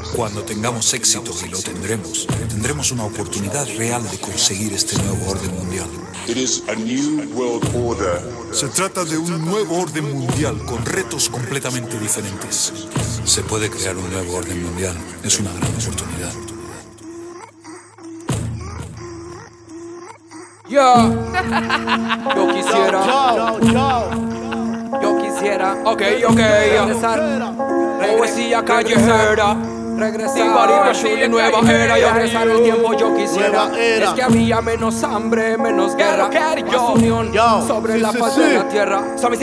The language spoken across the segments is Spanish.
Cuando tengamos éxito, y lo tendremos, tendremos una oportunidad real de conseguir este nuevo orden mundial. It is a new world order. Se trata de un nuevo orden mundial con retos completamente diferentes. Se puede crear un nuevo orden mundial. Es una gran oportunidad. Yo quisiera. Yo quisiera. Ok. Regresar. Poesía callejera. Regresar y nueva era. Y regresar el tiempo yo quisiera. Es que había menos hambre, menos guerra, más unión sobre la faz de la tierra.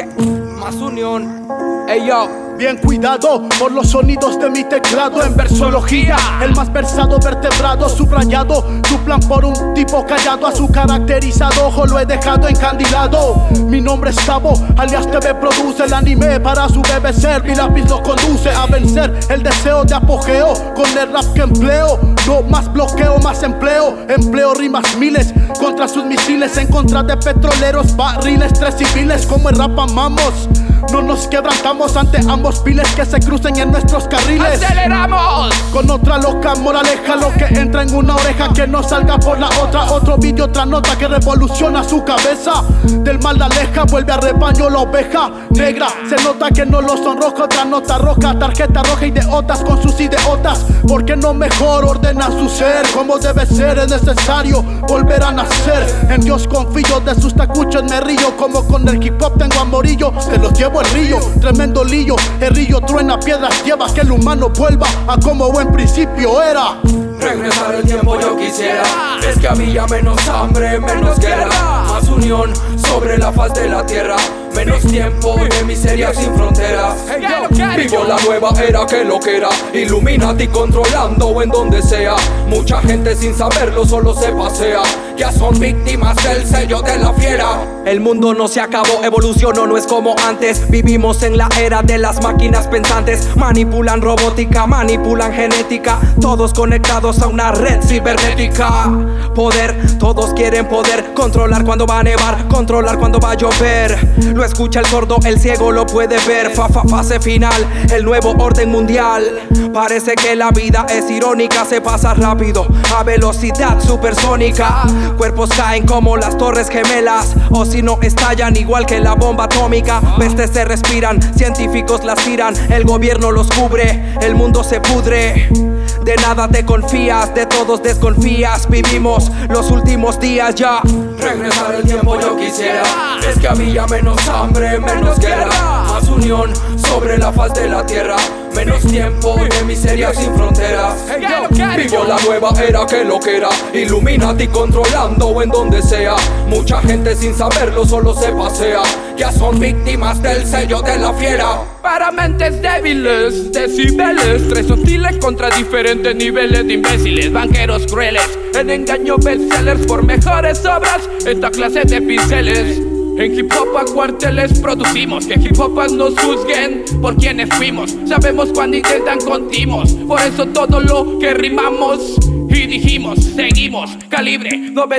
Más unión. Ey yo. Bien cuidado por los sonidos de mi teclado en versología. El más versado, vertebrado, subrayado. Tu plan por un tipo callado. A su caracterizado ojo lo he dejado encandilado. Mi nombre es Cabo, alias TV produce el anime para su BBC. Mi lápiz lo conduce a vencer el deseo de apogeo con el rap que empleo. No más bloqueo, más empleo. Empleo rimas miles contra sus misiles. En contra de petroleros, barriles, tres civiles. Como el rap amamos. No nos quebrantamos ante ambos piles que se crucen en nuestros carriles. ¡Aceleramos! Con otra loca moraleja, lo que entra en una oreja que no salga por la otra. Otro vídeo, otra nota que revoluciona su cabeza. Del mal la aleja, vuelve a rebaño la oveja negra. Se nota que no lo sonroja, otra nota roja. Tarjeta roja y de otras con sus ideotas. Porque no mejor ordena su ser como debe ser. Es necesario volver a nacer. En Dios confío, de sus tacuchos me río. Como con el hip hop tengo amorillo, te los llevo el río, tremendo lío. El río truena, piedras lleva, que el humano vuelva a como en principio era. Regresar el tiempo yo quisiera. Es que había menos hambre, menos guerra, más unión sobre la faz de la tierra. Menos tiempo de miseria sin fronteras. Vivo la nueva era que lo que era. Illuminati controlando en donde sea. Mucha gente sin saberlo solo se pasea. Ya son víctimas del sello de la fiera. El mundo no se acabó, evolucionó, no es como antes. Vivimos en la era de las máquinas pensantes. Manipulan robótica, manipulan genética. Todos conectados a una red cibernética. Poder, todos quieren poder. Controlar cuando va a nevar, controlar cuando va a llover. Lo escucha el sordo, el ciego lo puede ver. Fase final, el nuevo orden mundial. Parece que la vida es irónica, se pasa rápido a velocidad supersónica. Cuerpos caen como las torres gemelas, o si no estallan igual que la bomba atómica. Pestes se respiran, científicos las tiran, el gobierno los cubre, el mundo se pudre. De nada te confías, de todos desconfías. Vivimos los últimos días ya. Regresar el tiempo yo quisiera. Es que había menos hambre, menos guerra, más unión sobre la faz de la tierra. Menos tiempo de miseria sin fronteras. Vivo la nueva era que lo que era. Illuminati controlando en donde sea. Mucha gente sin saberlo solo se pasea. Ya son víctimas del sello de la fiera. Para mentes débiles, decibeles. Tres hostiles contra diferentes niveles de imbéciles. Banqueros crueles, en engaño bestsellers por mejores obras. Esta clase de pinceles. En hip hop a cuarteles producimos. Que hip hopas nos juzguen por quienes fuimos. Sabemos cuando intentan contimos. Por eso todo lo que rimamos y dijimos, seguimos. Calibre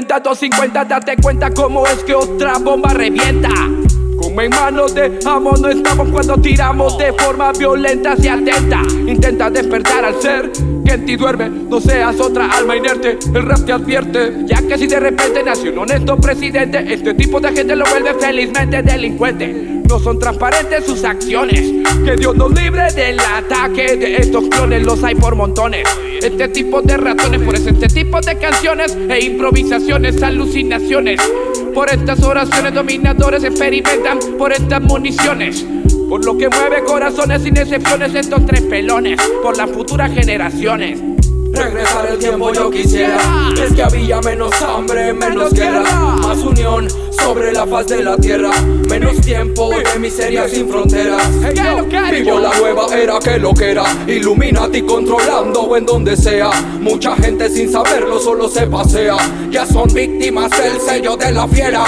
90-250, date cuenta cómo es que otra bomba revienta. Como en manos de amo no estamos cuando tiramos de forma violenta y atenta. Intenta despertar al ser que en ti duerme, no seas otra alma inerte. El rap te advierte, ya que si de repente nace un honesto presidente, este tipo de gente lo vuelve felizmente delincuente. No son transparentes sus acciones, que Dios nos libre del ataque de estos clones, los hay por montones. Este tipo de ratones, por eso este tipo de canciones e improvisaciones, alucinaciones. Por estas oraciones dominadores experimentan por estas municiones. Por lo que mueve corazones sin excepciones estos tres pelones. Por las futuras generaciones. Regresar el tiempo yo quisiera. Es que había menos hambre, menos guerra, más unión sobre la faz de la tierra. Menos tiempo de miseria sin fronteras. Vivo la nueva era que lo que era. Illuminati controlando en donde sea. Mucha gente sin saberlo solo se pasea. Ya son víctimas del sello de la fiera.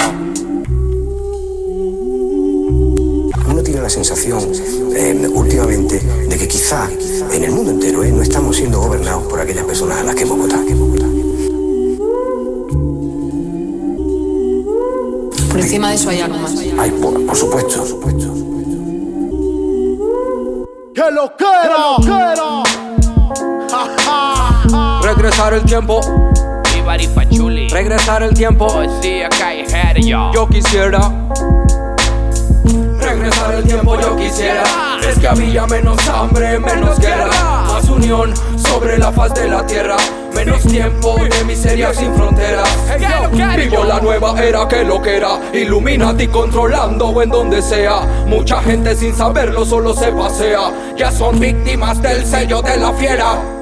Uno tiene la sensación últimamente de que quizá en el mundo entero no estamos siendo gobernados por aquellas personas a las que hemos votado. Por encima de eso hay algo más. Ay, por supuesto. ¡Que lo quiera! Regresar el tiempo, regresar el tiempo. Yo quisiera regresar el tiempo, yo quisiera. Es que había menos hambre, menos guerra, más unión sobre la faz de la tierra, menos tiempo de miseria sin fronteras. Vivo la nueva era que lo que era, Illuminati controlando en donde sea. Mucha gente sin saberlo solo se pasea, ya son víctimas del sello de la fiera.